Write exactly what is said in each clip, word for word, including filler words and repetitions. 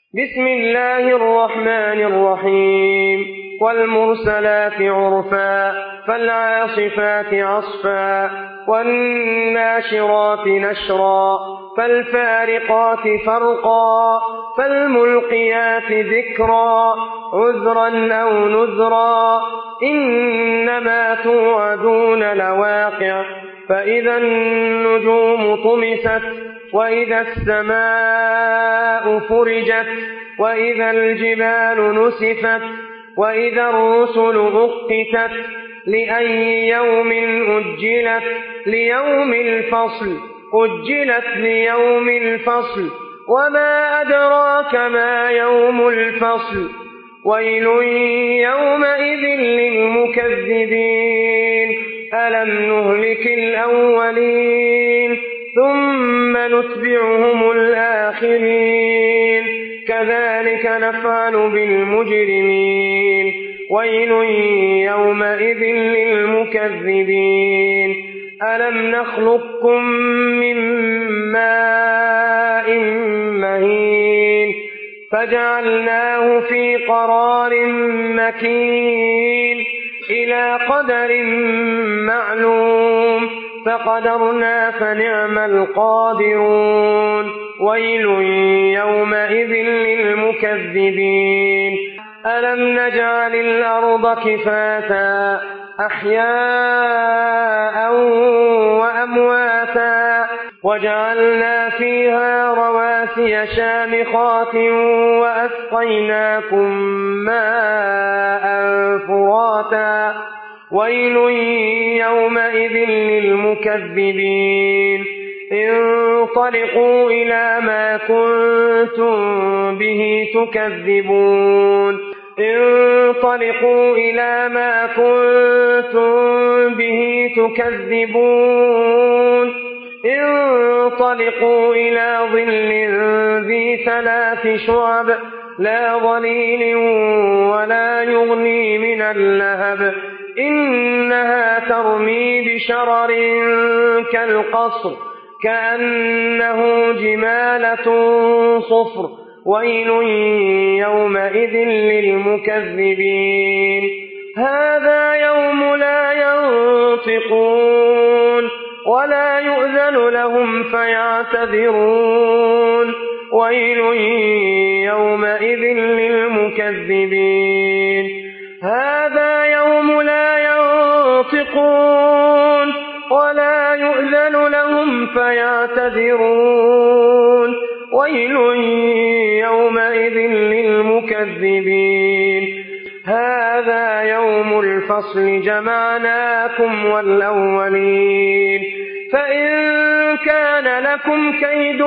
بسم الله الرحمن الرحيم والمرسلات عرفا فالعاصفات عصفا والناشرات نشرا فالفارقات فرقا فالملقيات ذكرا عذرا أو نذرا إنما توعدون لواقع فإذا النجوم طمست وإذا السماء فرجت وإذا الجبال نسفت وإذا الرسل أقتت لأي يوم أجلت ليوم الفصل أجلت ليوم الفصل وما أدراك ما يوم الفصل ويل يومئذ للمكذبين ألم نهلك الأولين ثم نتبعهم الآخرين كذلك نفعل بالمجرمين ويل يومئذ للمكذبين ألم نخلقكم من ماء مهين فجعلناه في قرار مكين إلى قدر معلوم فقدرنا فنعم القادرون ويل يومئذ للمكذبين ألم نجعل الأرض كفاتا أحياء وأمواتا وجعلنا فيها رواسي شامخات وأسقيناكم ماء فراتا ويل يومئذ للمكذبين انطلقوا إلى ما كنتم به تكذبون انطلقوا إلى ما كنتم به تكذبون انطلقوا إلى ظل ذي ثلاث شعب لا ظليل ولا يغني من اللهب إنها ترمي بشرر كالقصر كأنه جمالة صفر ويل يومئذ للمكذبين هذا يوم لا ينطقون ولا يؤذن لهم فيعتذرون ويل يومئذ للمكذبين هذا يوم لا ينطقون ولا يؤذن لهم فيعتذرون ويل يومئذ للمكذبين هذا يوم الفصل جمعناكم والأولين فإن كان لكم كيد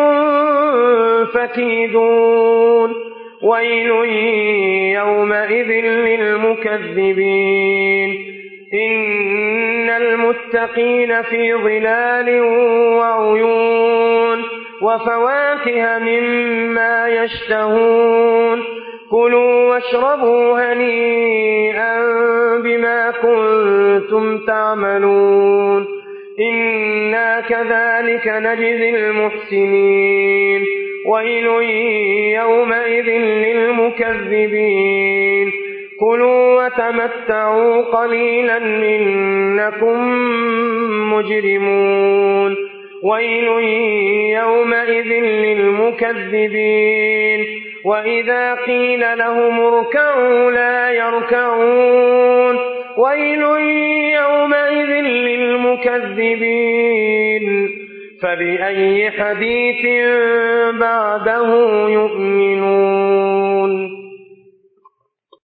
فكيدون ويل يومئذ للمكذبين إن المتقين في ظلال وعيون وفواكه مما يشتهون كلوا واشربوا هنيئا بما كنتم تعملون إنا كذلك نجزي المحسنين ويل يومئذ للمكذبين كلوا وتمتعوا قليلا إنكم مجرمون ويل يومئذ للمكذبين وإذا قيل لهم اركعوا لا يركعون ويل يومئذ للمكذبين فبأي حديث بعده